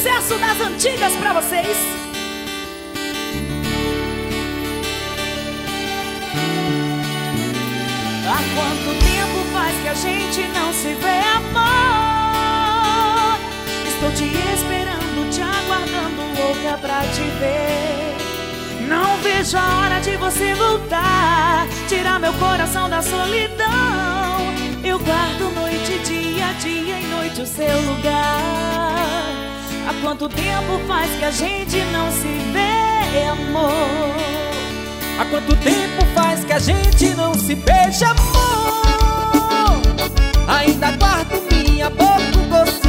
sucesso das antigas pra vocês. Há quanto tempo faz que a gente não se vê, amor? Estou te esperando, te aguardando, louca pra te ver. Não vejo a hora de você voltar, tirar meu coração da solidão. Eu guardo noite, dia, dia e noite o seu lugar. Há quanto tempo faz que a gente não se vê, amor? Há quanto tempo faz que a gente não se beija, amor? Ainda guardo minha boca, o gosto